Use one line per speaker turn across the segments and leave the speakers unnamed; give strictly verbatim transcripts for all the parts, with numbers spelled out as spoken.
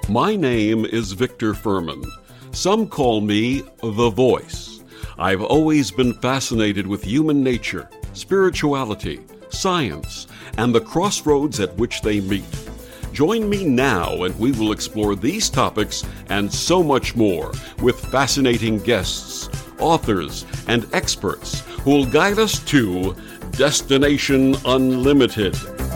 My name is Victor Furman. Some call me The Voice. I've always been fascinated with human nature, spirituality, science, and the crossroads at which they meet. Join me now and we will explore these topics and so much more with fascinating guests, authors, and experts who will guide us to Destination Unlimited.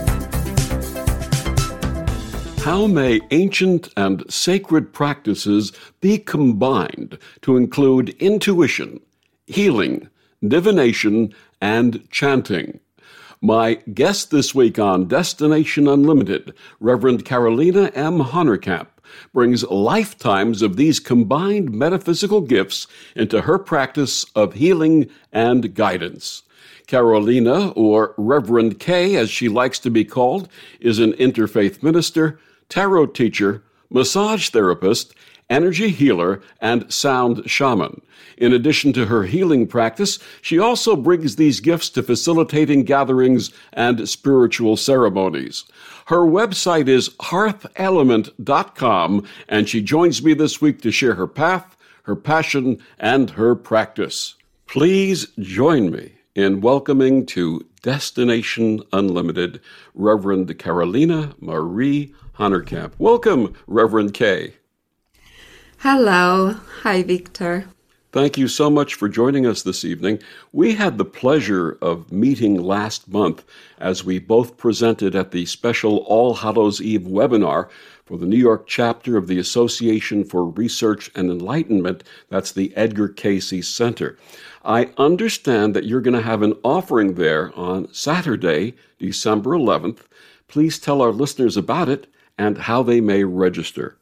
How may ancient and sacred practices be combined to include intuition, healing, divination, and chanting? My guest this week on Destination Unlimited, Reverend Carolina M. Honerkamp, brings lifetimes of these combined metaphysical gifts into her practice of healing and guidance. Carolina, or Reverend K, as she likes to be called, is an interfaith minister, tarot teacher, massage therapist, energy healer, and sound shaman. In addition to her healing practice, she also brings these gifts to facilitating gatherings and spiritual ceremonies. Her website is hearth element dot com, and she joins me this week to share her path, her passion, and her practice. Please join me in welcoming to Destination Unlimited, Reverend Carolina Marie Honerkamp. Welcome, Reverend K.
Hello. Hi, Victor.
Thank you so much for joining us this evening. We had the pleasure of meeting last month as we both presented at the special All Hallows Eve webinar for the New York chapter of the Association for Research and Enlightenment. That's the Edgar Cayce Center. I understand that you're going to have an offering there on Saturday, December eleventh. Please tell our listeners about it and how they may register.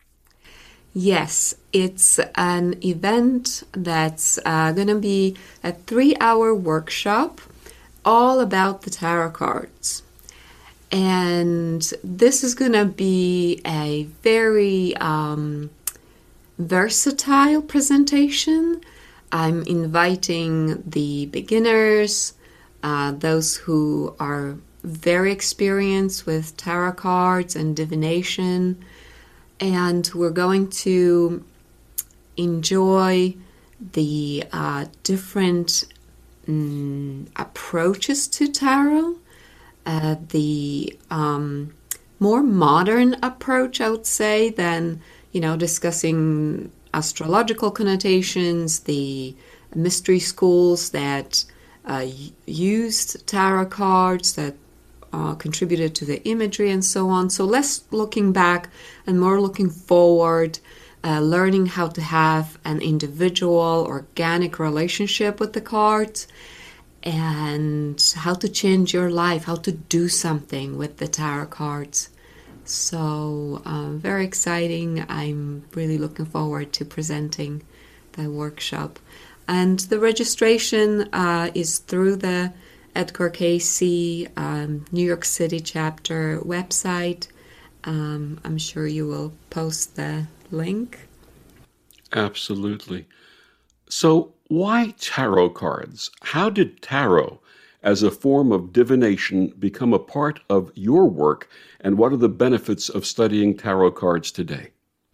Yes, it's an event that's uh, going to be a three-hour workshop all about the tarot cards. And this is going to be a very um, versatile presentation. I'm inviting the beginners, uh, those who are very experienced with tarot cards and divination, and we're going to enjoy the uh, different um, approaches to tarot, uh, the um, more modern approach, I would say, than, you know, discussing astrological connotations, the mystery schools that uh, used tarot cards, that Uh, contributed to the imagery and so on. So less looking back and more looking forward, uh, learning how to have an individual, organic relationship with the cards, and how to change your life, how to do something with the tarot cards. So um, very exciting. I'm really looking forward to presenting the workshop. And the registration uh, is through the Edgar Cayce um, New York City chapter website. Um, I'm sure you will post the link.
Absolutely. So why tarot cards? How did tarot as a form of divination become a part of your work, and what are the benefits of studying tarot cards today?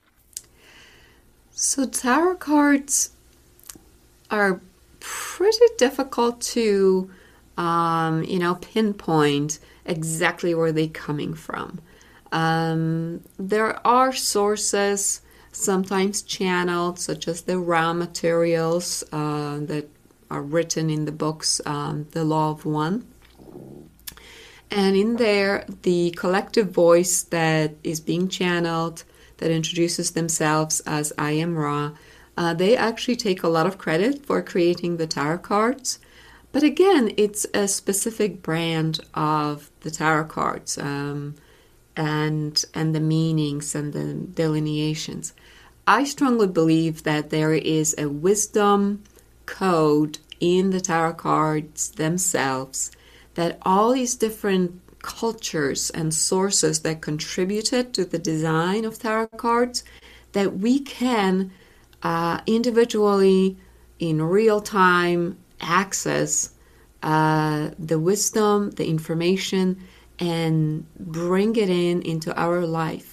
So tarot cards are pretty difficult to Um, you know, pinpoint exactly where they're coming from. Um, there are sources, sometimes channeled, such as the raw materials uh, that are written in the books, um, The Law of One. And in there, the collective voice that is being channeled, that introduces themselves as I am Ra, uh, they actually take a lot of credit for creating the tarot cards. But again, it's a specific brand of the tarot cards um, and and the meanings and the delineations. I strongly believe that there is a wisdom code in the tarot cards themselves, that all these different cultures and sources that contributed to the design of tarot cards, that we can uh, individually, in real time, access uh, the wisdom, the information, and bring it in into our life.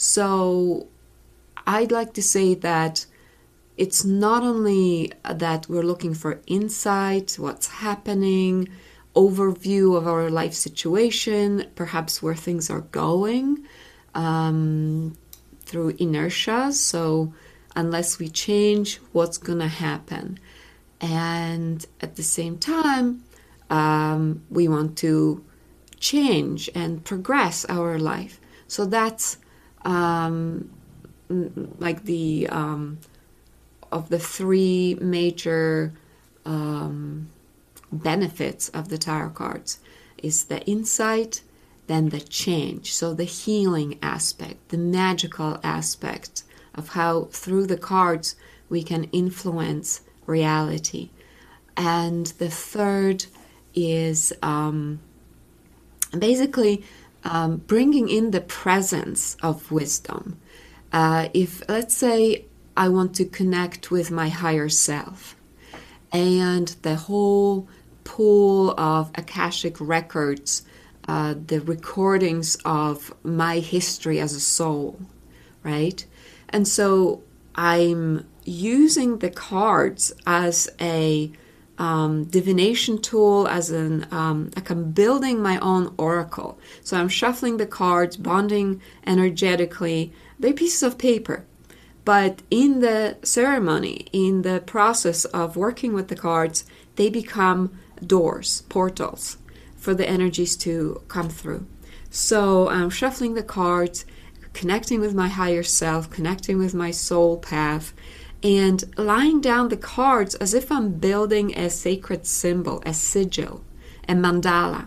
So I'd like to say that it's not only that we're looking for insight, what's happening, overview of our life situation, perhaps where things are going, um, through inertia. So unless we change, what's going to happen? And at the same time, um, we want to change and progress our life. So that's um, like the um, of the three major um, benefits of the tarot cards is the insight, then the change. So the healing aspect, the magical aspect of how through the cards we can influence reality. And the third is um, basically um, bringing in the presence of wisdom. Uh, if, let's say, I want to connect with my higher self, and the whole pool of Akashic records, uh, the recordings of my history as a soul, right? And so I'm using the cards as a um, divination tool, as an um, like I'm building my own oracle. So I'm shuffling the cards, bonding energetically. They're pieces of paper. But in the ceremony, in the process of working with the cards, they become doors, portals for the energies to come through. So I'm shuffling the cards, connecting with my higher self, connecting with my soul path, and lying down the cards as if I'm building a sacred symbol, a sigil, a mandala.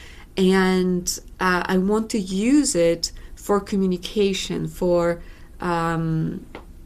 And uh, I want to use it for communication, for um,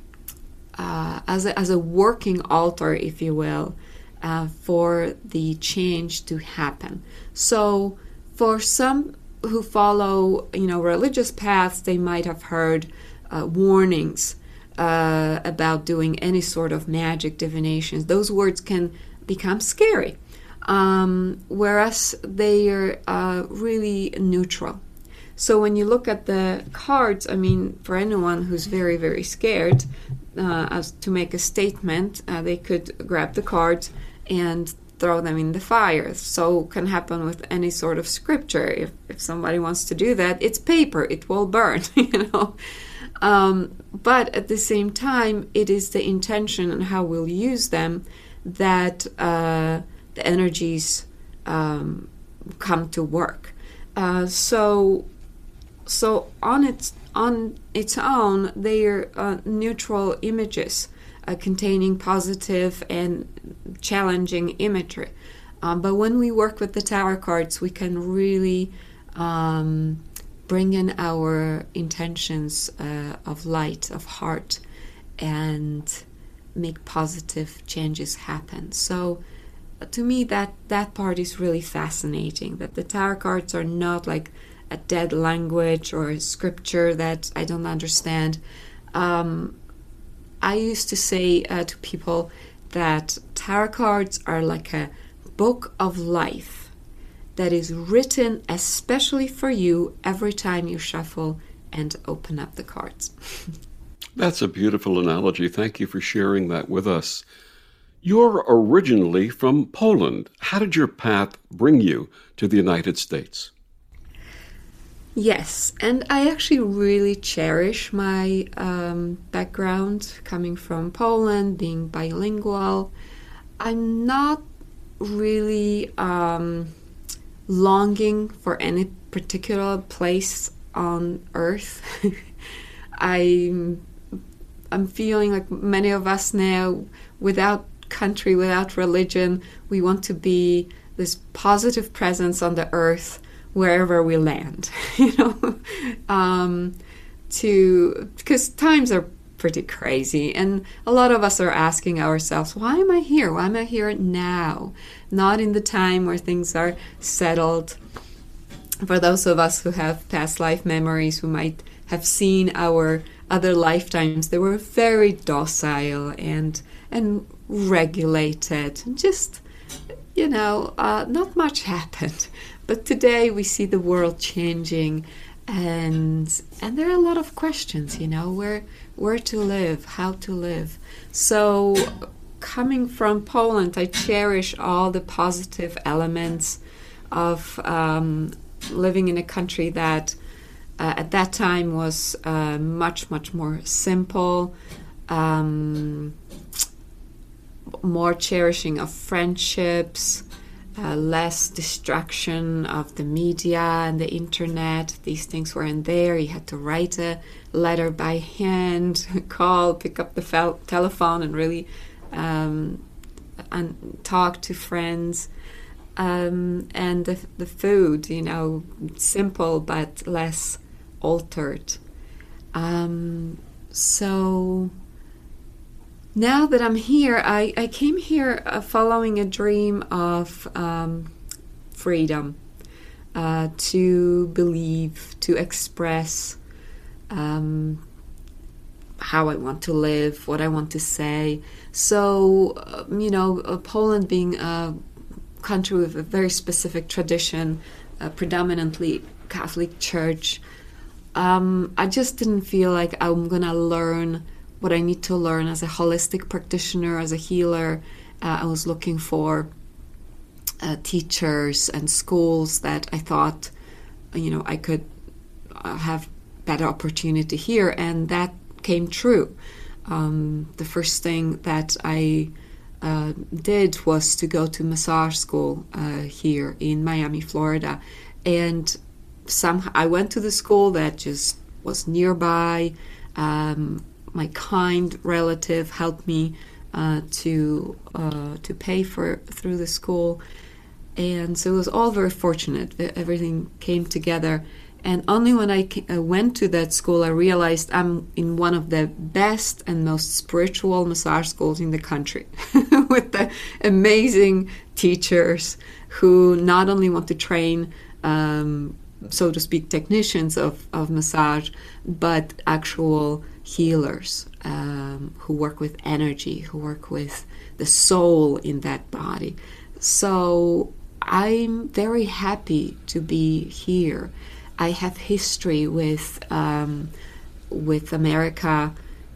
uh, as a, as a working altar, if you will, uh, for the change to happen. So for some who follow, you know, religious paths, they might have heard uh, warnings uh, about doing any sort of magic divinations. Those words can become scary, um, whereas they are uh, really neutral. So when you look at the cards, I mean, for anyone who's very, very scared uh, as to make a statement, uh, they could grab the cards and throw them in the fire. So can happen with any sort of scripture. If, if somebody wants to do that, it's paper, it will burn, you know. Um, but at the same time, it is the intention and how we'll use them that uh, the energies um, come to work. Uh, so, so on its on its own, they are uh, neutral images. Uh, containing positive and challenging imagery. Um, but when we work with the tarot cards, we can really um, bring in our intentions uh, of light, of heart, and make positive changes happen. So uh, to me, that, that part is really fascinating, that the tarot cards are not like a dead language or a scripture that I don't understand. Um, I used to say uh, to people that tarot cards are like a book of life that is written especially for you every time you shuffle and open up the cards.
That's a beautiful analogy. Thank you for sharing that with us. You're originally from Poland. How did your path bring you to the United States?
Yes, and I actually really cherish my um, background coming from Poland, being bilingual. I'm not really um, longing for any particular place on earth. I'm, I'm feeling like many of us now, without country, without religion, we want to be this positive presence on the earth wherever we land, you know, um, to, because times are pretty crazy, and a lot of us are asking ourselves, why am I here? Why am I here now? Not in the time where things are settled. For those of us who have past life memories, who might have seen our other lifetimes, they were very docile and and regulated, and just, you know, uh, not much happened. But today we see the world changing, and and there are a lot of questions, you know, where where to live, how to live. So coming from Poland, I cherish all the positive elements of um, living in a country that uh, at that time was uh, much, much more simple, um, more cherishing of friendships, uh, less distraction of the media and the internet. These things weren't there. You had to write a letter by hand, call, pick up the fel- telephone and really um, and talk to friends. Um, and the, the food, you know, simple but less altered. Um, so now that I'm here, I, I came here uh, following a dream of um, freedom, uh, to believe, to express um, how I want to live, what I want to say. So, uh, you know, uh, Poland being a country with a very specific tradition, uh, predominantly Catholic Church, um, I just didn't feel like I'm going to learn what I need to learn as a holistic practitioner, as a healer. Uh, I was looking for uh, teachers and schools that I thought, you know, I could uh, have better opportunity here, and that came true. Um, the first thing that I uh, did was to go to massage school uh, here in Miami, Florida, and somehow I went to the school that just was nearby. Um, my kind relative helped me uh, to uh, to pay for through the school, and so it was all very fortunate. Everything came together. And only when I went to that school, I realized I'm in one of the best and most spiritual massage schools in the country, with the amazing teachers who not only want to train, um, so to speak, technicians of, of massage, but actual healers um, who work with energy, who work with the soul in that body. So I'm very happy to be here. I have history with um, with America,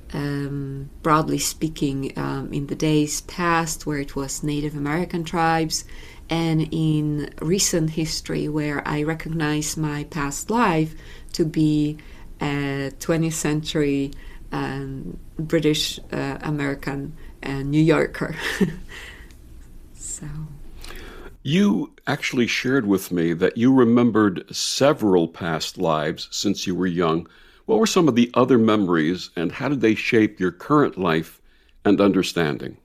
um, broadly speaking, um, in the days past where it was Native American tribes, and in recent history where I recognize my past life to be a twentieth century um, British uh, American uh, New Yorker. So.
You actually shared with me that you remembered several past lives since you were young. What were some of the other memories, and how did they shape your current life and understanding?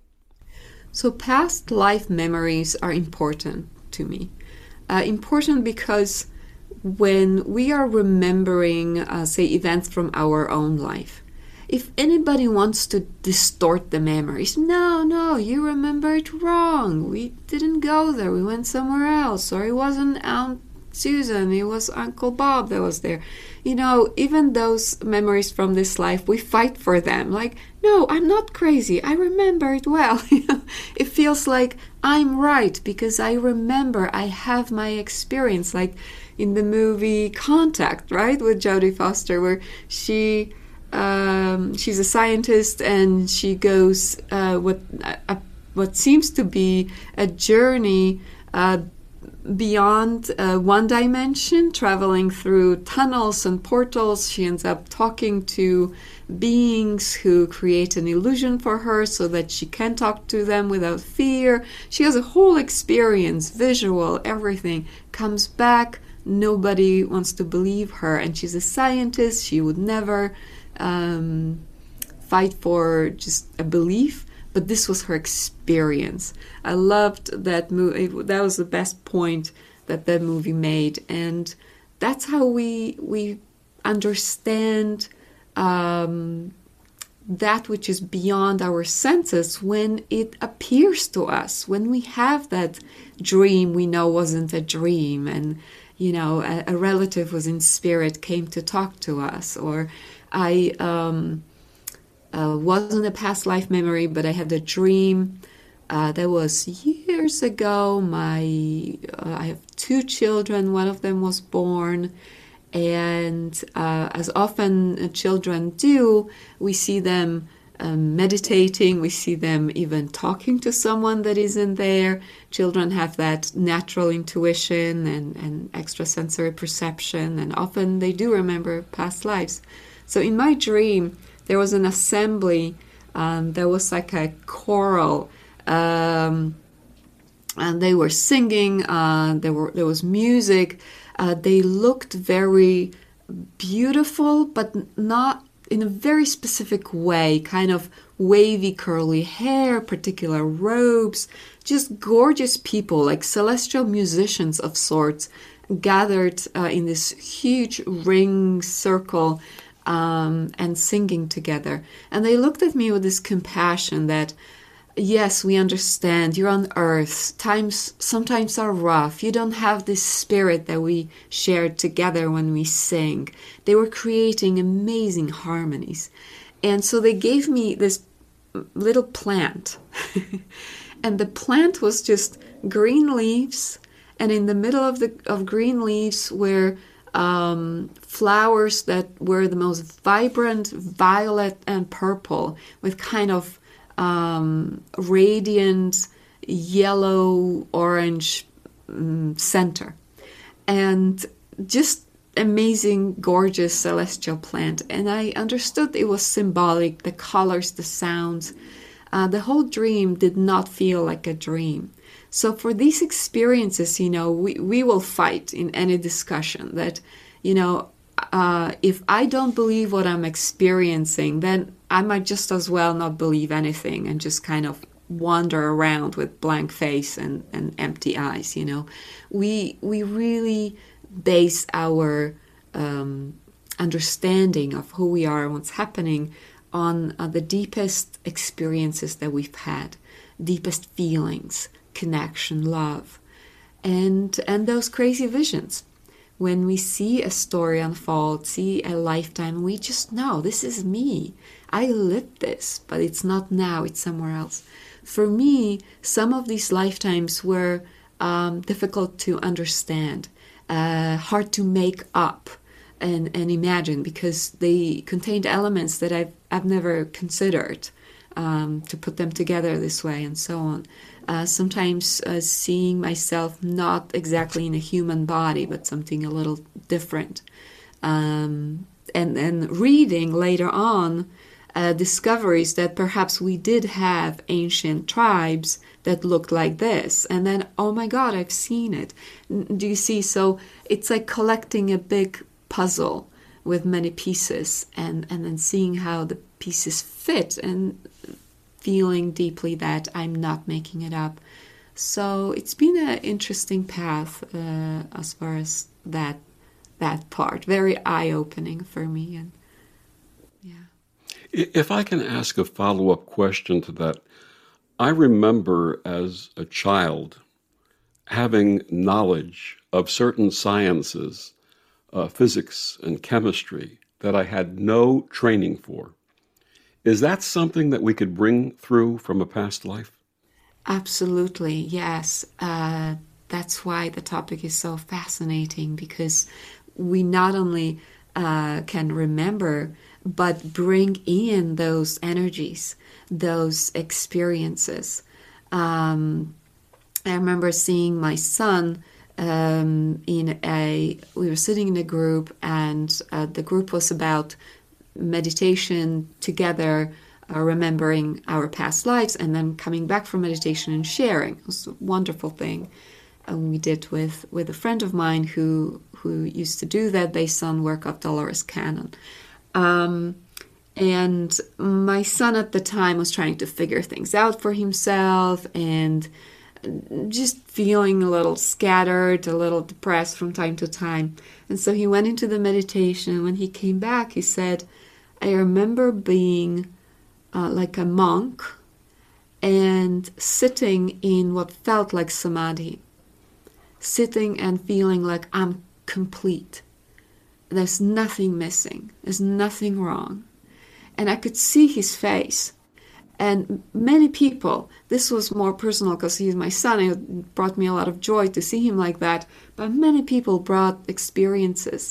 So past life memories are important to me. Uh, important because when we are remembering, uh, say, events from our own life, if anybody wants to distort the memories, no, no, you remember it wrong. We didn't go there. We went somewhere else. Or it wasn't Aunt Susan. It was Uncle Bob that was there. You know, even those memories from this life, we fight for them. Like, no, I'm not crazy. I remember it well. It feels like I'm right because I remember. I have my experience. Like in the movie Contact, right, with Jodie Foster, where she... Um, she's a scientist, and she goes uh, what uh, what seems to be a journey uh, beyond uh, one dimension, traveling through tunnels and portals. She ends up talking to beings who create an illusion for her so that she can talk to them without fear. She has a whole experience, visual, everything. Comes back, nobody wants to believe her, and she's a scientist. She would never Um, fight for just a belief, but this was her experience. I loved that movie. That was the best point that that movie made, and that's how we we understand um, that which is beyond our senses when it appears to us. When we have that dream we know wasn't a dream, and you know a, a relative was in spirit, came to talk to us, or I um, uh, wasn't a past life memory, but I had a dream uh, that was years ago. My uh, I have two children. One of them was born, And uh, as often uh, children do, we see them um, meditating, we see them even talking to someone that isn't there. Children have that natural intuition and, and extrasensory perception, and often they do remember past lives. So in my dream, there was an assembly, um, there was like a choral, um, and they were singing, uh, there were there was music. Uh, they looked very beautiful, but not in a very specific way, kind of wavy curly hair, particular robes, just gorgeous people, like celestial musicians of sorts, gathered uh, in this huge ring circle um, and singing together. And they looked at me with this compassion that, yes, we understand. You're on earth. Times sometimes are rough. You don't have this spirit that we shared together when we sing. They were creating amazing harmonies. And so they gave me this little plant. And the plant was just green leaves. And in the middle of the of green leaves were um, flowers that were the most vibrant violet and purple with kind of Um, radiant yellow orange um, center, and just amazing, gorgeous celestial plant. And I understood it was symbolic, the colors, the sounds. Uh, the whole dream did not feel like a dream. So for these experiences, you know, we, we will fight in any discussion that, you know, Uh, if I don't believe what I'm experiencing, then I might just as well not believe anything and just kind of wander around with blank face and, and empty eyes, you know. We we really base our um, understanding of who we are and what's happening on uh, the deepest experiences that we've had, deepest feelings, connection, love, and and those crazy visions. When we see a story unfold, see a lifetime, we just know, this is me. I lived this, but it's not now, it's somewhere else. For me, some of these lifetimes were um, difficult to understand, uh, hard to make up and, and imagine, because they contained elements that I've, I've never considered um, to put them together this way and so on. Uh, sometimes uh, seeing myself not exactly in a human body, but something a little different. Um, and then reading later on uh, discoveries that perhaps we did have ancient tribes that looked like this. And then, oh my God, I've seen it. Do you see? So it's like collecting a big puzzle with many pieces, and, and then seeing how the pieces fit and feeling deeply that I'm not making it up. So it's been an interesting path uh, as far as that that part. Very eye-opening for me. And yeah.
If I can ask a follow-up question to that, I remember as a child having knowledge of certain sciences, uh, physics and chemistry, that I had no training for. Is that something that we could bring through from a past life?
Absolutely, yes. Uh, that's why the topic is so fascinating, because we not only uh, can remember, but bring in those energies, those experiences. Um, I remember seeing my son um, in a, we were sitting in a group, and uh, the group was about meditation together, uh, remembering our past lives, and then coming back from meditation and sharing. It was a wonderful thing. And we did with, with a friend of mine who who used to do that based on work of Dolores Cannon. Um, and my son at the time was trying to figure things out for himself and just feeling a little scattered, a little depressed from time to time. And so he went into the meditation, and when he came back, he said, I remember being uh, like a monk and sitting in what felt like samadhi, sitting and feeling like I'm complete. There's nothing missing. There's nothing wrong. And I could see his face. And many people, this was more personal because he's my son, it brought me a lot of joy to see him like that, but many people brought experiences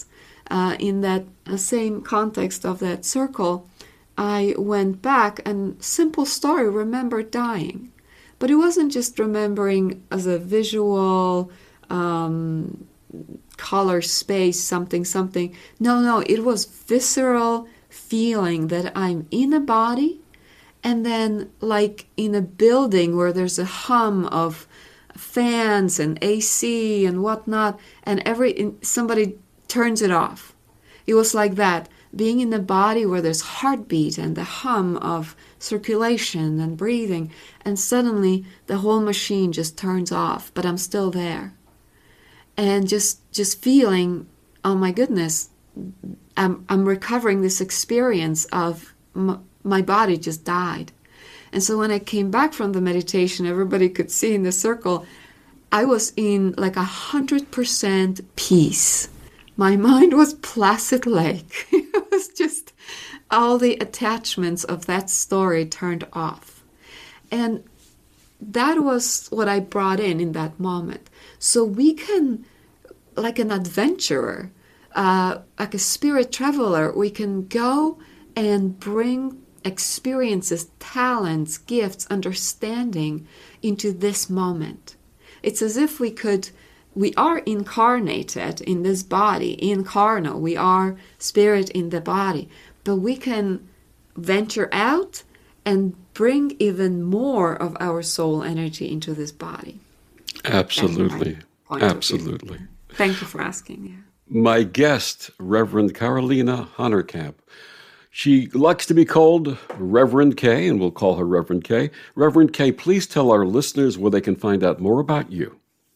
uh, in that uh, same context of that circle, I went back and simple story, remembered dying. But it wasn't just remembering as a visual, um, color, space, something, something. No, no, it was visceral feeling that I'm in a body, and then like in a building where there's a hum of fans and A C and whatnot, and every somebody turns it off. It was like that, being in a body where there's heartbeat and the hum of circulation and breathing, and suddenly the whole machine just turns off, but I'm still there. And just just feeling, oh my goodness, I'm, I'm recovering this experience of m- my body just died. And so when I came back from the meditation, everybody could see in the circle, I was in like a hundred percent peace. My mind was placid lake. It was just all the attachments of that story turned off. And that was what I brought in in that moment. So we can, like an adventurer, uh, like a spirit traveler, we can go and bring experiences, talents, gifts, understanding into this moment. It's as if we could, we are incarnated in this body, incarnate, we are spirit in the body, but we can venture out and bring even more of our soul energy into this body.
Absolutely. Absolutely.
Thank you for asking. Yeah.
My guest, Reverend Carolina Honorkamp. She likes to be called Reverend K, and we'll call her Reverend K. Reverend K, please tell our listeners where they can find out more about you.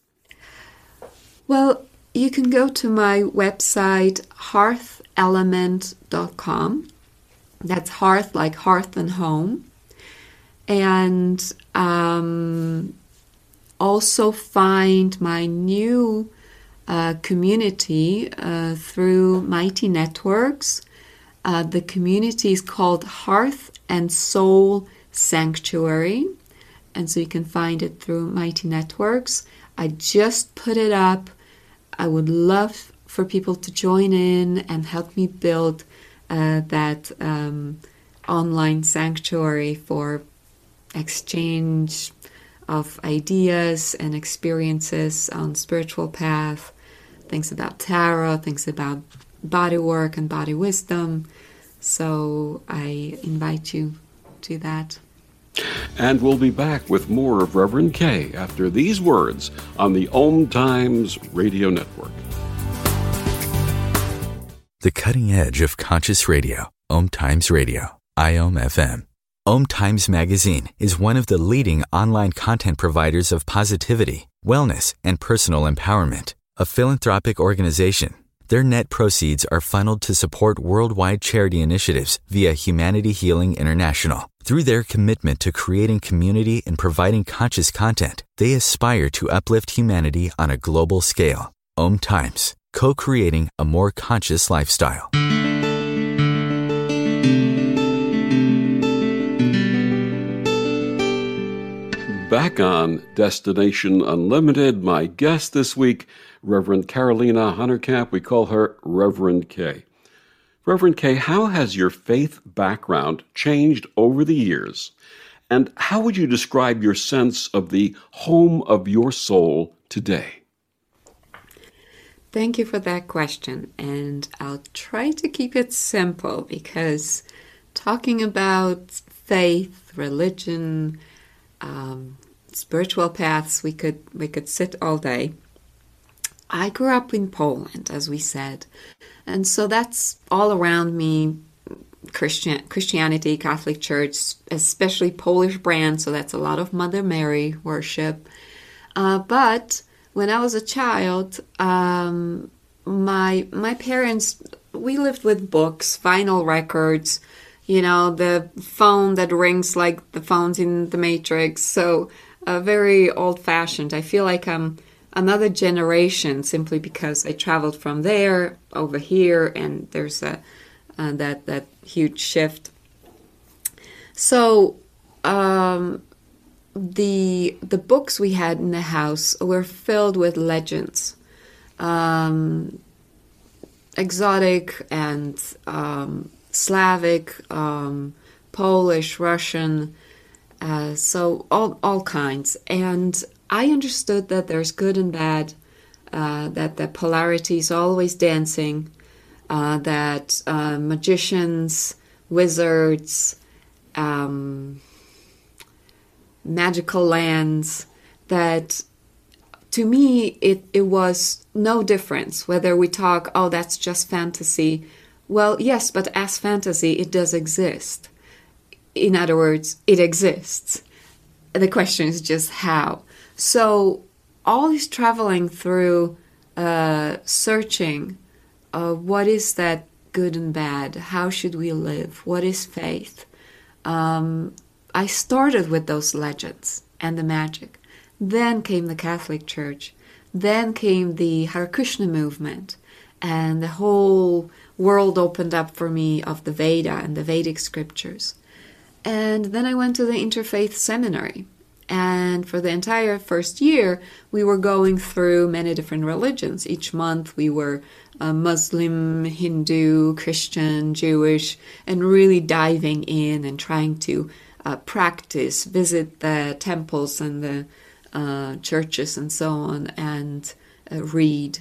Well, you can go to my website, hearth element dot com. That's hearth, like hearth and home. And um, also find my new uh, community uh, through Mighty Networks. Uh, the community is called Hearth and Soul Sanctuary. And so you can find it through Mighty Networks. I just put it up. I would love for people to join in and help me build uh, that um, online sanctuary for exchange of ideas and experiences on spiritual path, things about tarot, things about body work and body wisdom. So I invite you to that.
And we'll be back with more of Reverend K after these words on the Om Times Radio Network.
The cutting edge of conscious radio, Om Times Radio, I O M F M. Om Times Magazine is one of the leading online content providers of positivity, wellness, and personal empowerment. A philanthropic organization, their net proceeds are funneled to support worldwide charity initiatives via Humanity Healing International. Through their commitment to creating community and providing conscious content, they aspire to uplift humanity on a global scale. Om Times, co-creating a more conscious lifestyle.
Back on Destination Unlimited, my guest this week, Reverend Carolina Honorkamp. We call her Reverend K. Reverend K, how has your faith background changed over the years? And how would you describe your sense of the home of your soul today?
Thank you for that question. And I'll try to keep it simple because talking about faith, religion, um, spiritual paths, we could we could sit all day. I grew up in Poland, as we said. And so that's all around me, Christian, Christianity, Catholic Church, especially Polish brand, so that's a lot of Mother Mary worship. Uh, but when I was a child, um, my my parents, we lived with books, vinyl records, you know, the phone that rings like the phones in The Matrix. So uh, very old-fashioned. I feel like I'm another generation simply because I traveled from there over here, and there's a uh, that that huge shift. So um, the the books we had in the house were filled with legends. Um, exotic and um, Slavic, um, Polish, Russian, uh, so all all kinds. And I understood that there's good and bad, uh, that the polarity is always dancing, uh, that uh, magicians, wizards, um, magical lands, that to me it, it was no difference whether we talk, oh, that's just fantasy. Well, yes, but as fantasy, it does exist. In other words, it exists. The question is just how. So all this traveling through, uh, searching, uh, what is that good and bad? How should we live? What is faith? Um, I started with those legends and the magic. Then came the Catholic Church. Then came the Hare Krishna movement. And the whole world opened up for me of the Veda and the Vedic scriptures. And then I went to the Interfaith Seminary. And for the entire first year, we were going through many different religions. Each month we were uh, Muslim, Hindu, Christian, Jewish, and really diving in and trying to uh, practice, visit the temples and the uh, churches and so on, and uh, read.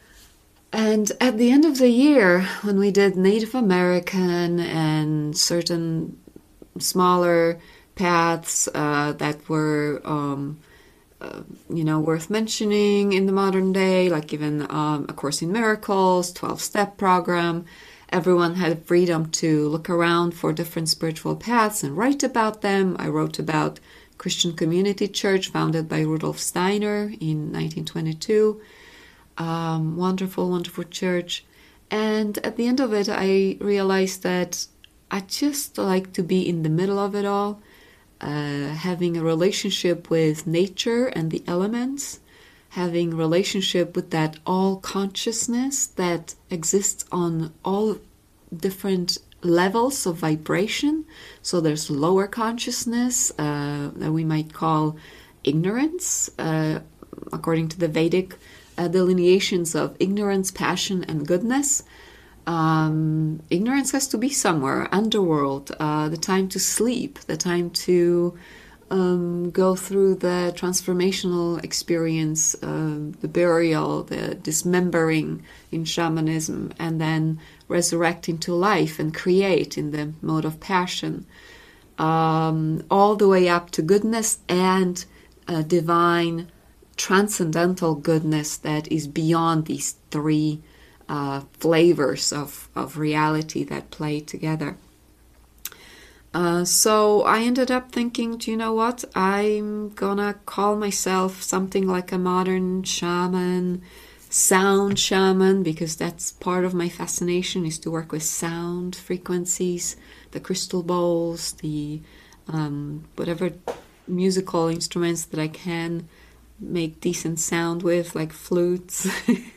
And at the end of the year, when we did Native American and certain smaller paths uh, that were, um, uh, you know, worth mentioning in the modern day, like even um, A Course in Miracles, twelve-step program. Everyone had freedom to look around for different spiritual paths and write about them. I wrote about Christian Community Church, founded by Rudolf Steiner in nineteen twenty-two. Um, wonderful, wonderful church. And at the end of it, I realized that I just like to be in the middle of it all, uh, having a relationship with nature and the elements, having a relationship with that all consciousness that exists on all different levels of vibration. So there's lower consciousness uh, that we might call ignorance, uh, according to the Vedic uh, delineations of ignorance, passion, and goodness. Um, ignorance has to be somewhere, underworld, uh, the time to sleep, the time to um, go through the transformational experience, uh, the burial, the dismembering in shamanism, and then resurrecting to life and create in the mode of passion, um, all the way up to goodness and uh, divine, transcendental goodness that is beyond these three Uh, flavors of, of reality that play together. Uh, so I ended up thinking, do you know what? I'm gonna call myself something like a modern shaman, sound shaman, because that's part of my fascination, is to work with sound frequencies, the crystal bowls, the um, whatever musical instruments that I can make decent sound with, like flutes.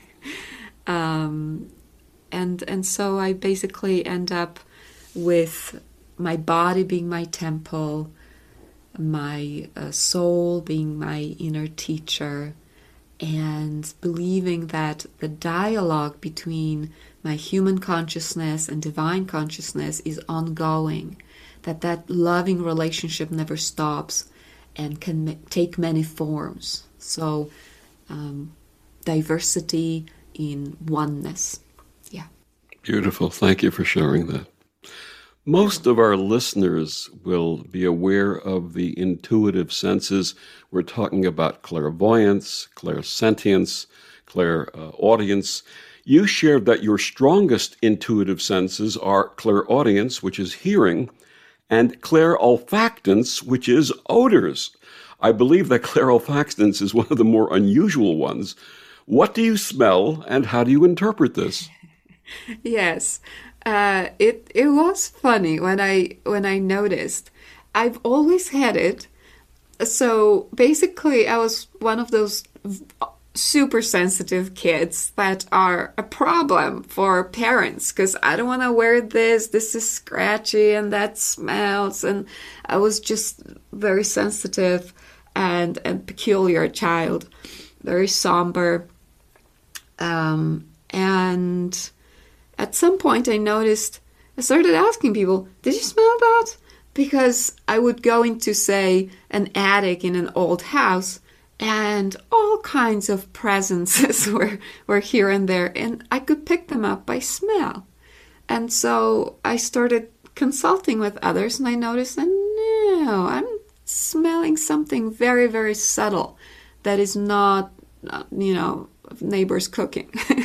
Um, and and so I basically end up with my body being my temple, my uh, soul being my inner teacher, and believing that the dialogue between my human consciousness and divine consciousness is ongoing, that that loving relationship never stops and can ma- take many forms. So um, diversity in oneness. Yeah.
Beautiful. Thank you for sharing that. Most of our listeners will be aware of the intuitive senses. We're talking about clairvoyance, clairsentience, clairaudience. You shared that your strongest intuitive senses are clairaudience, which is hearing, and clairolfactance, which is odors. I believe that clairolfactance is one of the more unusual ones. What do you smell, and how do you interpret this?
Yes, uh, it it was funny when I when I noticed. I've always had it. So basically, I was one of those super sensitive kids that are a problem for parents, because I don't want to wear this. This is scratchy and that smells. And I was just very sensitive and and peculiar child, very somber. Um, and at some point I noticed, I started asking people, did you smell that? Because I would go into, say, an attic in an old house, and all kinds of presences were, were here and there, and I could pick them up by smell. And so I started consulting with others, and I noticed that, no, I'm smelling something very, very subtle that is not, you know, neighbors cooking.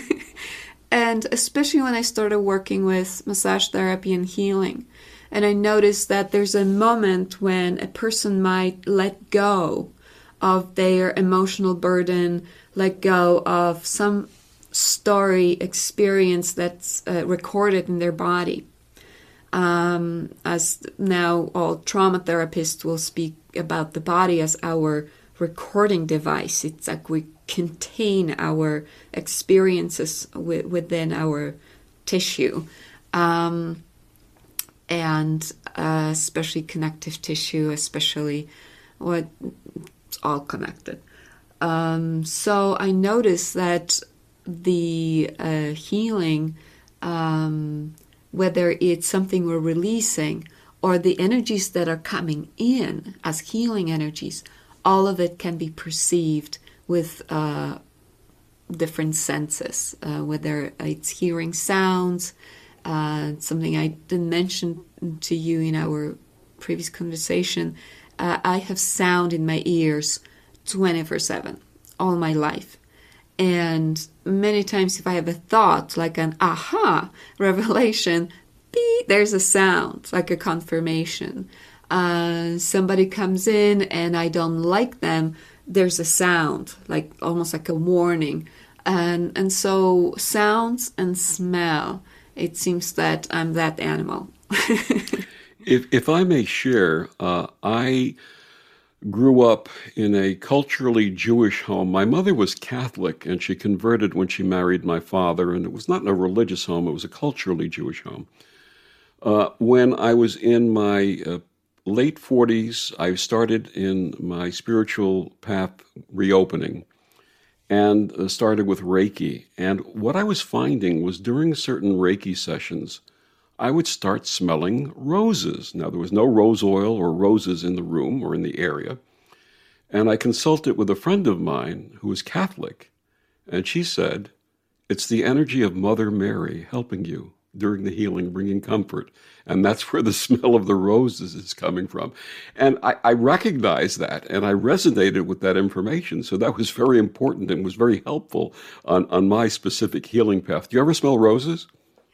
And especially when I started working with massage therapy and healing, and I noticed that there's a moment when a person might let go of their emotional burden, let go of some story, experience that's uh, recorded in their body. Um, as now all trauma therapists will speak about the body as our recording device. It's like we contain our experiences w- within our tissue. Um, and uh, especially connective tissue, especially what it's all connected. Um, so I noticed that the uh, healing, um, whether it's something we're releasing or the energies that are coming in as healing energies, all of it can be perceived with uh, different senses, uh, whether it's hearing sounds, uh, something I didn't mention to you in our previous conversation. Uh, I have sound in my ears twenty-four seven, all my life. And many times if I have a thought, like an aha revelation, beep, there's a sound, like a confirmation. Uh, somebody comes in and I don't like them, there's a sound, like almost like a warning. And and so sounds and smell, it seems that I'm that animal.
if if I may share, uh, I grew up in a culturally Jewish home. My mother was Catholic, and she converted when she married my father, and it was not in a religious home, it was a culturally Jewish home. Uh, when I was in my uh, late forties, I started in my spiritual path reopening and uh, started with Reiki. And what I was finding was during certain Reiki sessions, I would start smelling roses. Now, there was no rose oil or roses in the room or in the area. And I consulted with a friend of mine who was Catholic, and she said, it's the energy of Mother Mary helping you during the healing, bringing comfort. And that's where the smell of the roses is coming from. And I, I recognized that, and I resonated with that information. So that was very important and was very helpful on, on my specific healing path. Do you ever smell roses?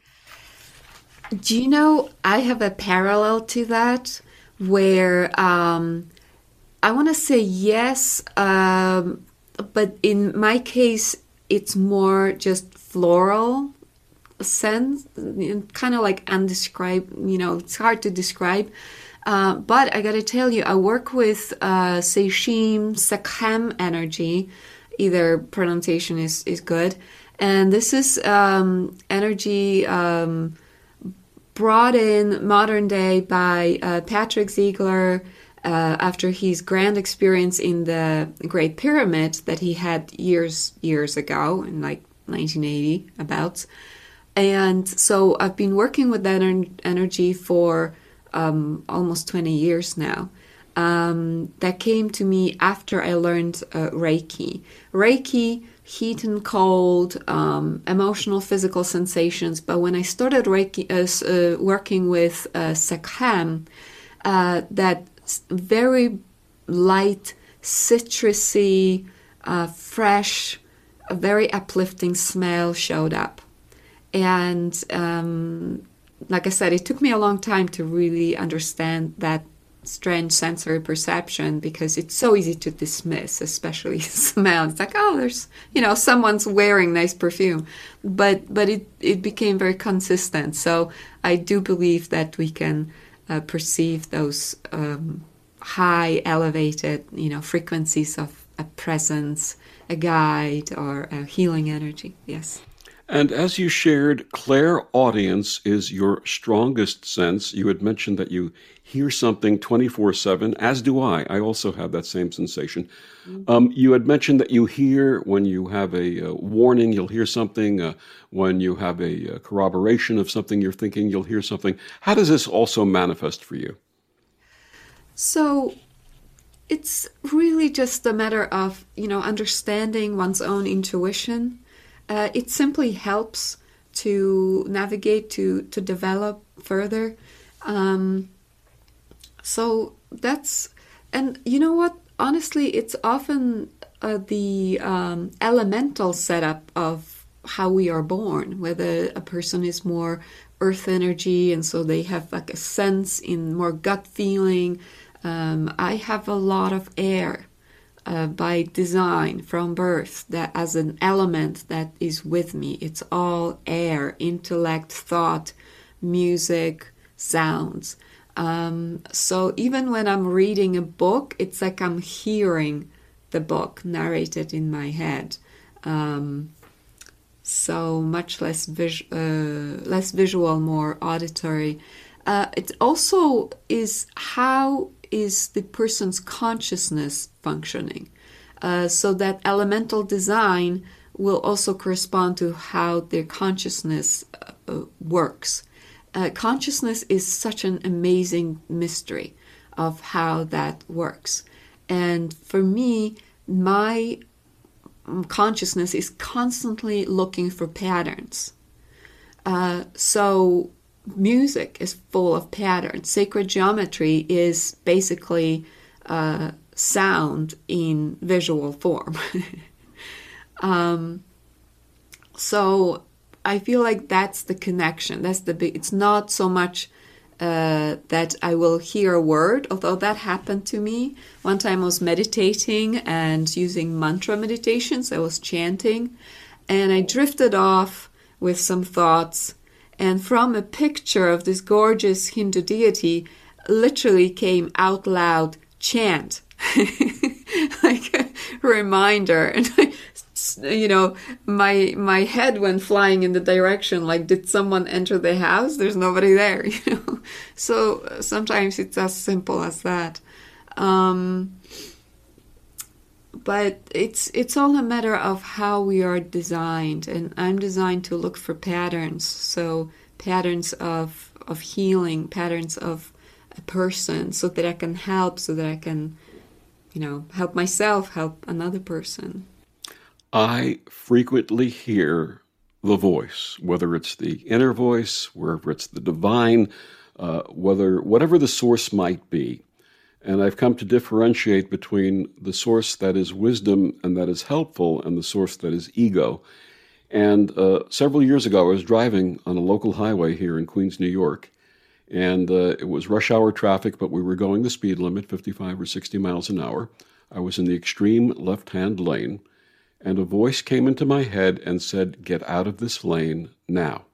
Do you know, I have a parallel to that where um, I want to say yes, um, but in my case, it's more just floral sense, kind of like undescribed, you know, it's hard to describe. Uh, but I got to tell you, I work with uh, Seishim Sekhem energy, either pronunciation is, is good. And this is um, energy um, brought in modern day by uh, Patrick Ziegler uh, after his grand experience in the Great Pyramid that he had years, years ago, in like nineteen eighty, about. And so I've been working with that en- energy for um, almost twenty years now. Um, that came to me after I learned uh, Reiki. Reiki, heat and cold, um, emotional, physical sensations. But when I started Reiki, uh, uh, working with uh, Sekhem, uh, that very light, citrusy, uh, fresh, a very uplifting smell showed up. And um, like I said, it took me a long time to really understand that strange sensory perception, because it's so easy to dismiss, especially smell. It's like, oh, there's, you know, someone's wearing nice perfume. But but it, it became very consistent. So I do believe that we can uh, perceive those um, high, elevated, you know, frequencies of a presence, a guide, or a healing energy. Yes.
And as you shared, clairaudience is your strongest sense. You had mentioned that you hear something twenty-four seven, as do I. I also have that same sensation. Mm-hmm. Um, you had mentioned that you hear when you have a, a warning, you'll hear something. Uh, when you have a, a corroboration of something you're thinking, you'll hear something. How does this also manifest for you?
So it's really just a matter of, you know, understanding one's own intuition. Uh, it simply helps to navigate, to, to develop further. Um, so that's, and you know what? Honestly, it's often uh, the um, elemental setup of how we are born, whether a person is more earth energy, and so they have like a sense in more gut feeling. Um, I have a lot of air. Uh, by design from birth, that as an element that is with me. It's all air, intellect, thought, music, sounds. Um, so even when I'm reading a book, it's like I'm hearing the book narrated in my head. Um, so much less vis- uh, less visual, more auditory. Uh, it also is how is the person's consciousness functioning. Uh, so that elemental design will also correspond to how their consciousness uh, works. Uh, consciousness is such an amazing mystery of how that works. And for me, my consciousness is constantly looking for patterns. Uh, so music is full of patterns. Sacred geometry is basically uh, sound in visual form. um, so I feel like that's the connection. That's the big. It's not so much uh, that I will hear a word, although that happened to me. One time I was meditating and using mantra meditations. I was chanting, and I drifted off with some thoughts. And from a picture of this gorgeous Hindu deity, literally came out loud, chant, like a reminder. And, I, you know, my my head went flying in the direction, like, did someone enter the house? There's nobody there, you know. So sometimes it's as simple as that. Um, but it's it's all a matter of how we are designed, and I'm designed to look for patterns. So patterns of of healing, patterns of a person, so that I can help, so that I can, you know, help myself, help another person.
I frequently hear the voice, whether it's the inner voice, wherever it's the divine, uh, whether whatever the source might be. And I've come to differentiate between the source that is wisdom and that is helpful and the source that is ego. And uh, several years ago, I was driving on a local highway here in Queens, New York, and uh, it was rush hour traffic, but we were going the speed limit, fifty-five or sixty miles an hour. I was in the extreme left-hand lane, and a voice came into my head and said, "Get out of this lane now."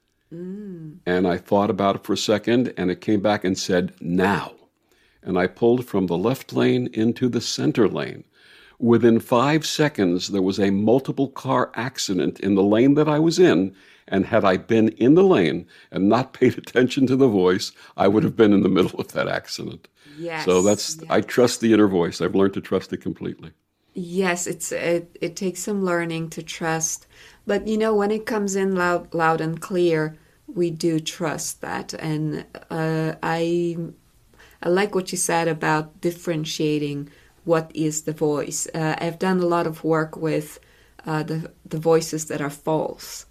Mm. And I thought about it for a second, and it came back and said, "Now." And I pulled from the left lane into the center lane. Within five seconds, there was a multiple car accident in the lane that I was in. And had I been in the lane and not paid attention to the voice, I would have been in the middle of that accident.
Yes.
So that's, yes. I trust the inner voice. I've learned to trust it completely.
Yes, it's it, it takes some learning to trust. But, you know, when it comes in loud, loud and clear, we do trust that. And uh, I... I like what you said about differentiating what is the voice. Uh, I've done a lot of work with uh, the the voices that are false.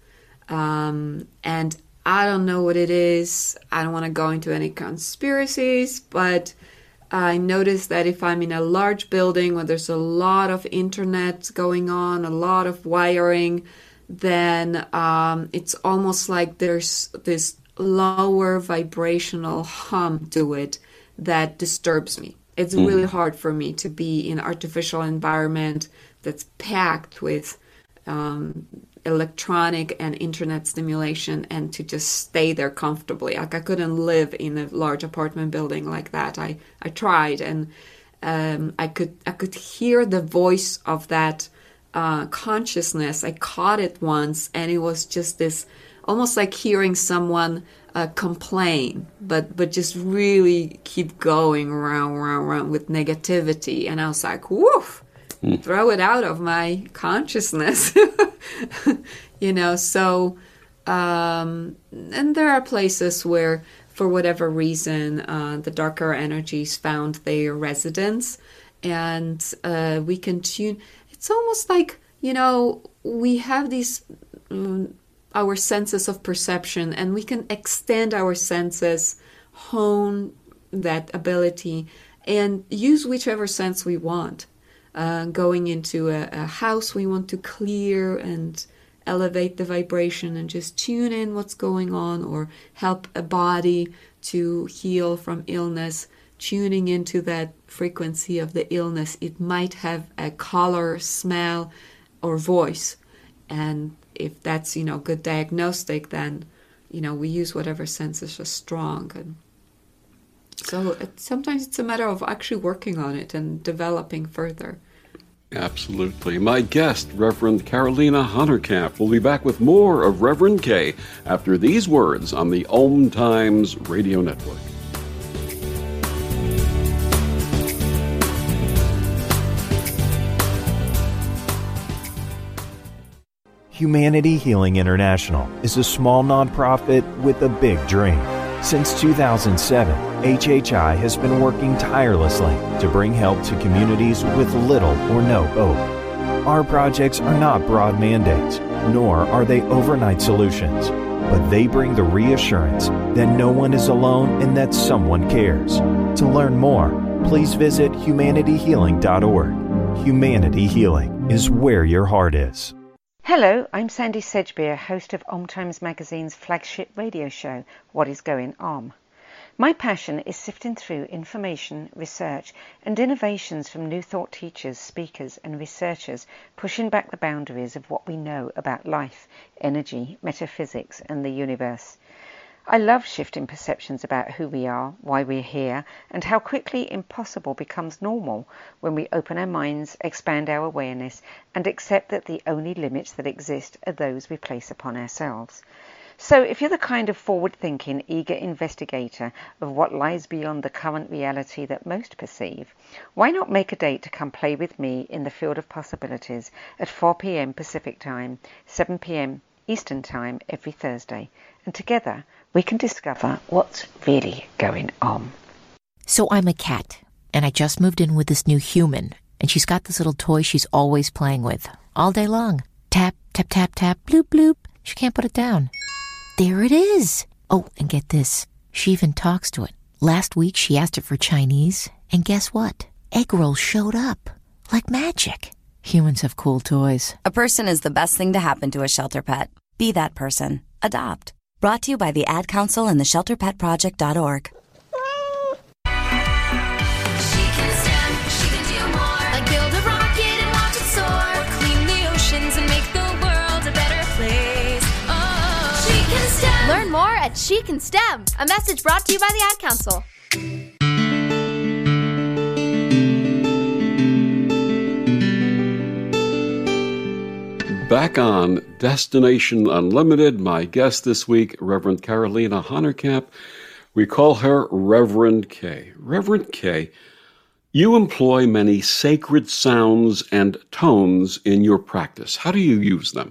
Um, and I don't know what it is. I don't want to go into any conspiracies, but I noticed that if I'm in a large building where there's a lot of internet going on, a lot of wiring, then um, it's almost like there's this lower vibrational hum to it that disturbs me. It's mm. really hard for me to be in an artificial environment that's packed with um, electronic and internet stimulation and to just stay there comfortably. Like I couldn't live in a large apartment building like that. I, I tried, and um, I could I could hear the voice of that uh, consciousness. I caught it once, and it was just this, almost like hearing someone uh, complain, but but just really keep going around, around, around with negativity. And I was like, woof, mm. throw it out of my consciousness. You know, so, um, and there are places where, for whatever reason, uh, the darker energies found their residence, and uh, we can tune. It's almost like, you know, we have these, um, our senses of perception, and we can extend our senses, hone that ability, and use whichever sense we want. Uh, going into a, a house we want to clear and elevate the vibration and just tune in what's going on, or help a body to heal from illness, tuning into that frequency of the illness. It might have a color, smell, or voice. And if that's, you know, good diagnostic, then, you know, we use whatever senses are strong. And so it, sometimes it's a matter of actually working on it and developing further.
Absolutely. My guest, Reverend Carolina Honorkamp, will be back with more of Reverend K after these words on the Om Times Radio Network.
Humanity Healing International is a small nonprofit with a big dream. Since two thousand seven, H H I has been working tirelessly to bring help to communities with little or no hope. Our projects are not broad mandates, nor are they overnight solutions, but they bring the reassurance that no one is alone and that someone cares. To learn more, please visit humanity healing dot org. Humanity Healing is where your heart is.
Hello, I'm Sandy Sedgbeer, host of Om Times Magazine's flagship radio show, What is Going Om. My passion is sifting through information, research, and innovations from new thought teachers, speakers, and researchers pushing back the boundaries of what we know about life, energy, metaphysics, and the universe. I love shifting perceptions about who we are, why we're here, and how quickly impossible becomes normal when we open our minds, expand our awareness, and accept that the only limits that exist are those we place upon ourselves. So if you're the kind of forward-thinking, eager investigator of what lies beyond the current reality that most perceive, why not make a date to come play with me in the field of possibilities at four p.m. Pacific Time, seven p.m. Eastern Time every Thursday, and together we can discover what's really going on.
So I'm a cat, and I just moved in with this new human, and she's got this little toy she's always playing with, all day long. Tap, tap, tap, tap, bloop, bloop. She can't put it down. There it is. Oh, and get this. She even talks to it. Last week she asked it for Chinese, and guess what? Egg rolls showed up. Like magic. Humans have cool toys.
A person is the best thing to happen to a shelter pet. Be that person. Adopt. Brought to you by the Ad Council and the shelter pet project dot org.
She can stand, she can do more. Like build a rocket and watch it soar. Clean the oceans and make the world a better place. Oh, she can STEM.
Learn more at She Can STEM. A message brought to you by the Ad Council.
Back on Destination Unlimited, my guest this week, Reverend Carolina Honorkamp. We call her Reverend K. Reverend K, you employ many sacred sounds and tones in your practice. How do you use them?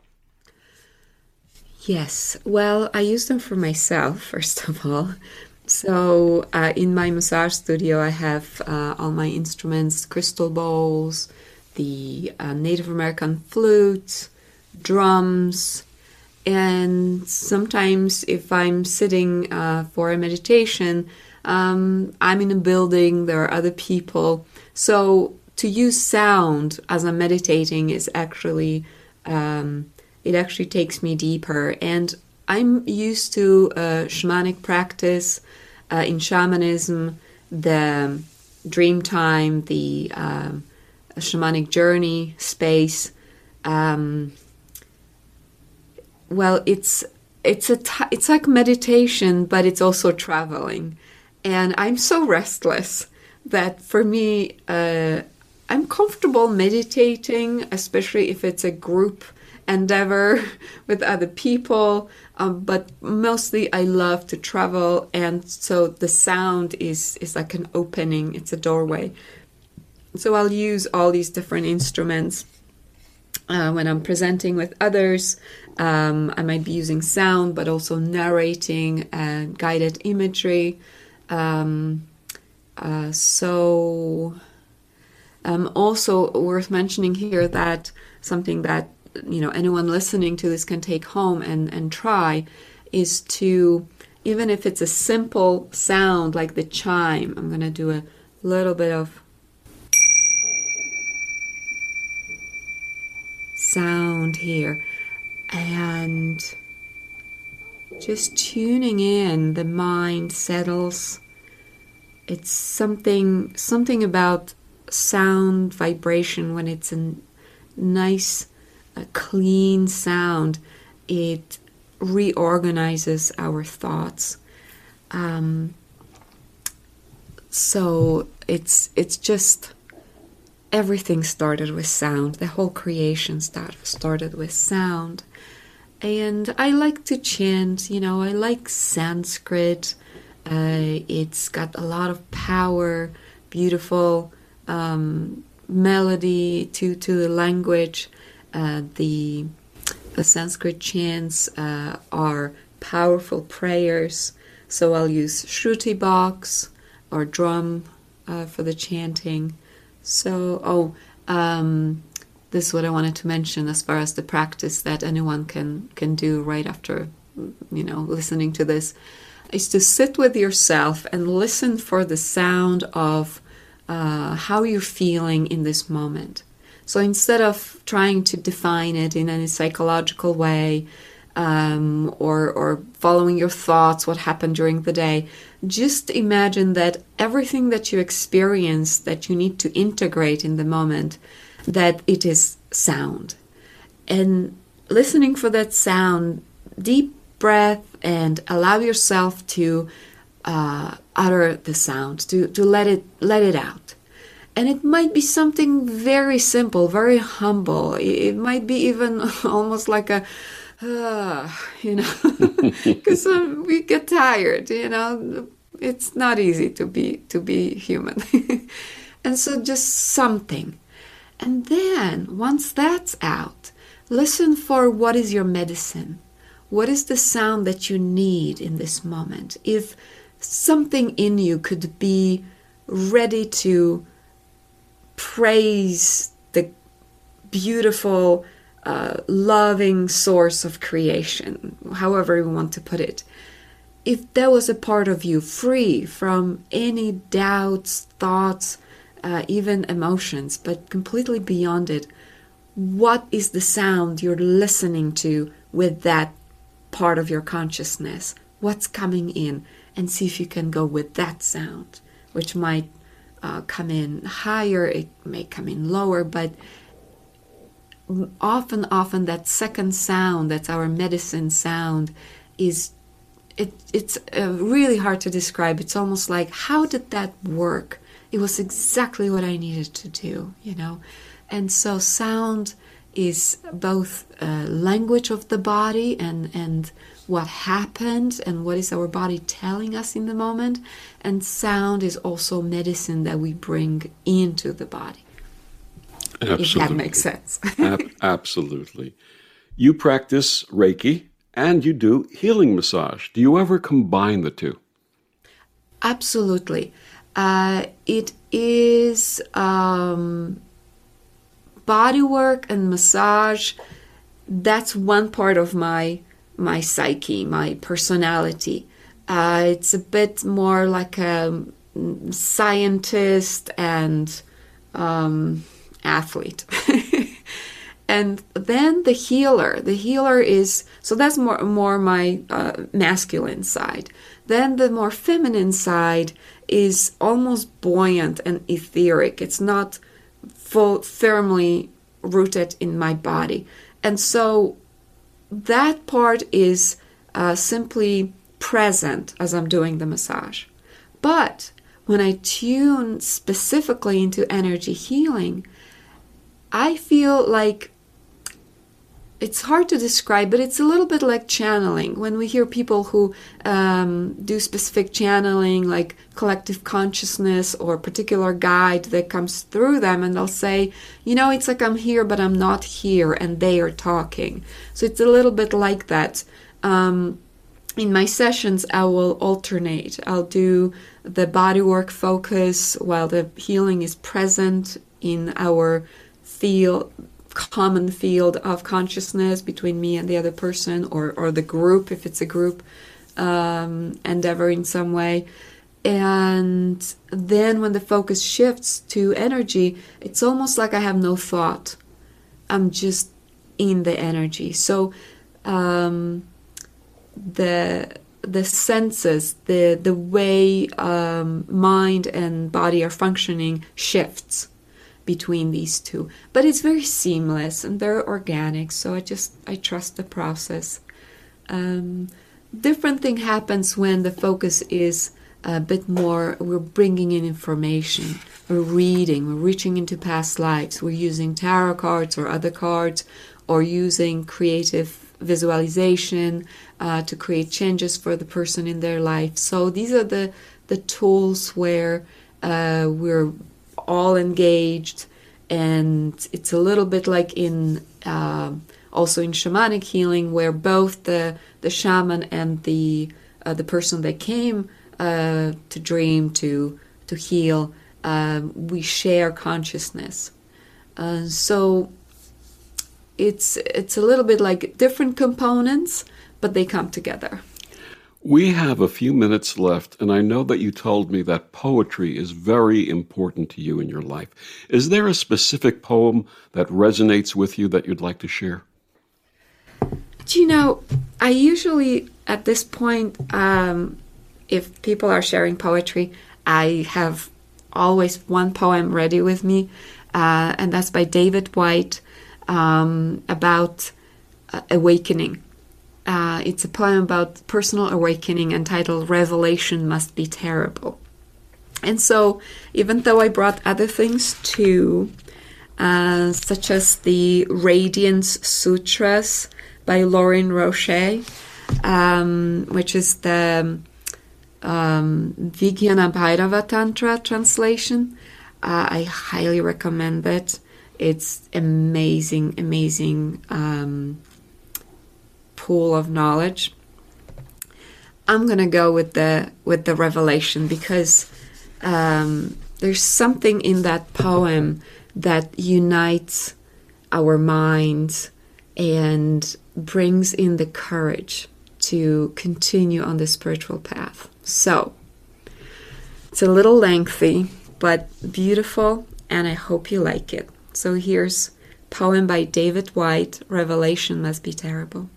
Yes, well, I use them for myself, first of all. So uh, in my massage studio, I have uh, all my instruments, crystal bowls, the uh, Native American flute, drums, and sometimes if I'm sitting uh, for a meditation, um, I'm in a building, there are other people. So to use sound as I'm meditating is actually, um, it actually takes me deeper. And I'm used to uh, shamanic practice, uh, in shamanism, the dream time, the um, shamanic journey space. Um, well, it's it's a t- it's like meditation, but it's also traveling, and I'm so restless that for me, uh, I'm comfortable meditating, especially if it's a group endeavor with other people. Um, but mostly I love to travel, and so the sound is, is like an opening, it's a doorway. So I'll use all these different instruments uh, when I'm presenting with others. Um, I might be using sound, but also narrating and guided imagery. Um, uh, so um, also worth mentioning here that something that you know anyone listening to this can take home and, and try is to, even if it's a simple sound like the chime, I'm going to do a little bit of sound here, and just tuning in, the mind settles. It's something something about sound vibration when it's a nice, a clean sound. It reorganizes our thoughts. Um, so it's it's just everything started with sound. The whole creation start, started with sound. And I like to chant, you know, I like Sanskrit. Uh, it's got a lot of power, beautiful um, melody to, to the language. Uh, the, the Sanskrit chants uh, are powerful prayers. So I'll use Shruti box or drum uh, for the chanting. So, oh, um, this is what I wanted to mention as far as the practice that anyone can, can do right after, you know, listening to this, is to sit with yourself and listen for the sound of uh, how you're feeling in this moment. So instead of trying to define it in any psychological way, um, or, or following your thoughts, what happened during the day, just imagine that everything that you experience that you need to integrate in the moment, that it is sound. And listening for that sound, deep breath, and allow yourself to uh, utter the sound, to, to let it let it out. And it might be something very simple, very humble. It might be even almost like a, uh, you know, because um, we get tired, you know. It's not easy to be to be human. And so just something. And then, once that's out, listen for what is your medicine. What is the sound that you need in this moment? If something in you could be ready to praise the beautiful, uh, loving source of creation, however you want to put it, if there was a part of you free from any doubts, thoughts, uh, even emotions, but completely beyond it, what is the sound you're listening to with that part of your consciousness? What's coming in? And see if you can go with that sound, which might uh, come in higher, it may come in lower, but often, often that second sound, that's our medicine sound, is it, it's uh, really hard to describe. It's almost like, how did that work? It was exactly what I needed to do, you know? And so sound is both uh, language of the body and, and what happened and what is our body telling us in the moment. And sound is also medicine that we bring into the body.
Absolutely.
If that makes sense.
Ab- absolutely. You practice Reiki and you do healing massage. Do you ever combine the two?
Absolutely. Uh, it is um, body work and massage. That's one part of my my psyche, my personality. Uh, it's a bit more like a scientist and um, athlete. And then the healer. The healer is, so that's more, more my uh, masculine side. Then the more feminine side is almost buoyant and etheric. It's not full, firmly rooted in my body. And so that part is uh, simply present as I'm doing the massage. But when I tune specifically into energy healing, I feel like it's hard to describe, but it's a little bit like channeling. When we hear people who um, do specific channeling, like collective consciousness or particular guide that comes through them, and they'll say, you know, it's like I'm here, but I'm not here, and they are talking. So it's a little bit like that. Um, in my sessions, I will alternate. I'll do the bodywork focus while the healing is present in our field, common field of consciousness between me and the other person, or, or the group, if it's a group um, endeavor in some way. And then when the focus shifts to energy, it's almost like I have no thought. I'm just in the energy. So um, the the senses, the the way um, mind and body are functioning shifts between these two. But it's very seamless and very organic, so I just, I trust the process. Um, different thing happens when the focus is a bit more, we're bringing in information, we're reading, we're reaching into past lives, we're using tarot cards or other cards, or using creative visualization uh, to create changes for the person in their life. So these are the, the tools where uh, we're all engaged, and it's a little bit like in uh, also in shamanic healing, where both the the shaman and the uh, the person that came uh, to dream to to heal, um, we share consciousness. Uh, so it's it's a little bit like different components, but they come together.
We have a few minutes left, and I know that you told me that poetry is very important to you in your life. Is there a specific poem that resonates with you that you'd like to share?
Do you know, I usually, at this point, um, if people are sharing poetry, I have always one poem ready with me, uh, and that's by David Whyte, um, about uh, awakening. Uh, it's a poem about personal awakening entitled Revelation Must Be Terrible. And so, even though I brought other things too, uh, such as the Radiance Sutras by Lauren Roche, um, which is the um, Vijnana Bhairava Tantra translation, uh, I highly recommend it. It's amazing, amazing um pool of knowledge. I'm gonna go with the with the Revelation because um, there's something in that poem that unites our minds and brings in the courage to continue on the spiritual path. So it's a little lengthy, but beautiful, and I hope you like it. So here's a poem by David Whyte, Revelation Must Be Terrible.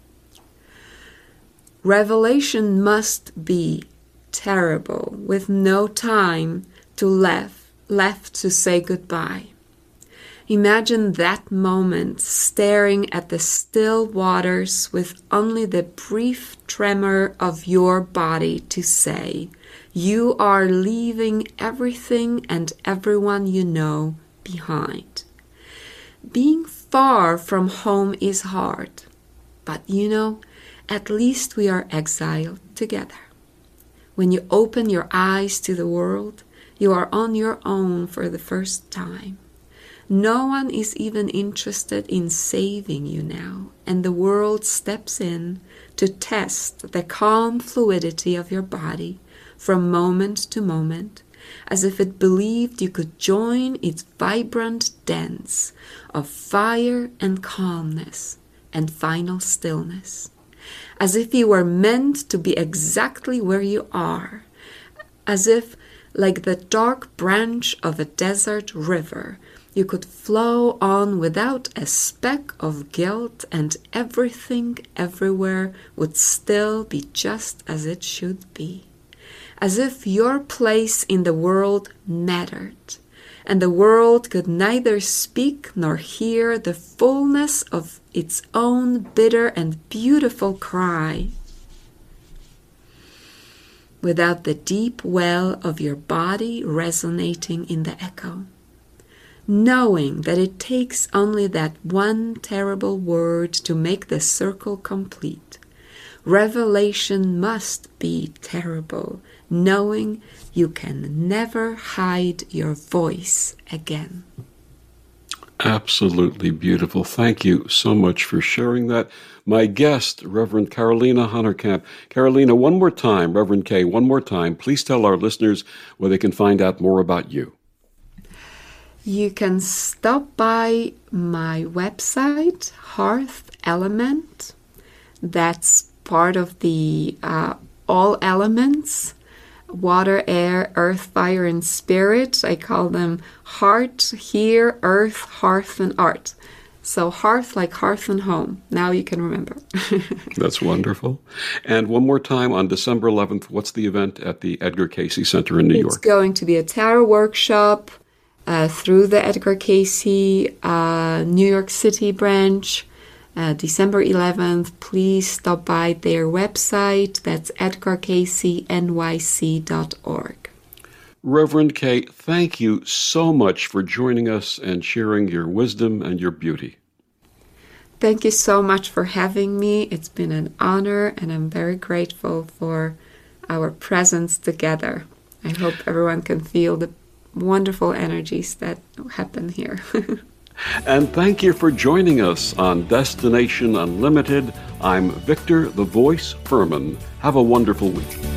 Revelation must be terrible, with no time to left, left to say goodbye. Imagine that moment, staring at the still waters with only the brief tremor of your body to say, you are leaving everything and everyone you know behind. Being far from home is hard, but you know, at least we are exiled together. When you open your eyes to the world, you are on your own for the first time. No one is even interested in saving you now, and the world steps in to test the calm fluidity of your body from moment to moment, as if it believed you could join its vibrant dance of fire and calmness and final stillness. As if you were meant to be exactly where you are, as if, like the dark branch of a desert river, you could flow on without a speck of guilt, and everything everywhere would still be just as it should be. As if your place in the world mattered, and the world could neither speak nor hear the fullness of its own bitter and beautiful cry. without the deep well of your body resonating in the echo. Knowing that it takes only that one terrible word to make the circle complete. Revelation must be terrible, knowing you can never hide your voice again.
Absolutely beautiful. Thank you so much for sharing that. My guest, Reverend Carolina Honorkamp. Carolina, one more time, Reverend Kay, one more time, please tell our listeners where they can find out more about you.
You can stop by my website, Hearth Element. That's part of the uh, All Elements, water, air, earth, fire, and spirit. I call them heart, here, earth, hearth, and art. So hearth like hearth and home. Now you can remember.
That's wonderful. And one more time, on December eleventh, what's the event at the Edgar Cayce Center in New
it's
York?
It's going to be a tarot workshop uh, through the Edgar Cayce uh, New York City branch. Uh, December eleventh, please stop by their website. That's edgar cayce n y c dot org.
Reverend Kay, thank you so much for joining us and sharing your wisdom and your beauty.
Thank you so much for having me. It's been an honor, and I'm very grateful for our presence together. I hope everyone can feel the wonderful energies that happen here.
And thank you for joining us on Destination Unlimited. I'm Victor the Voice Furman. Have a wonderful week.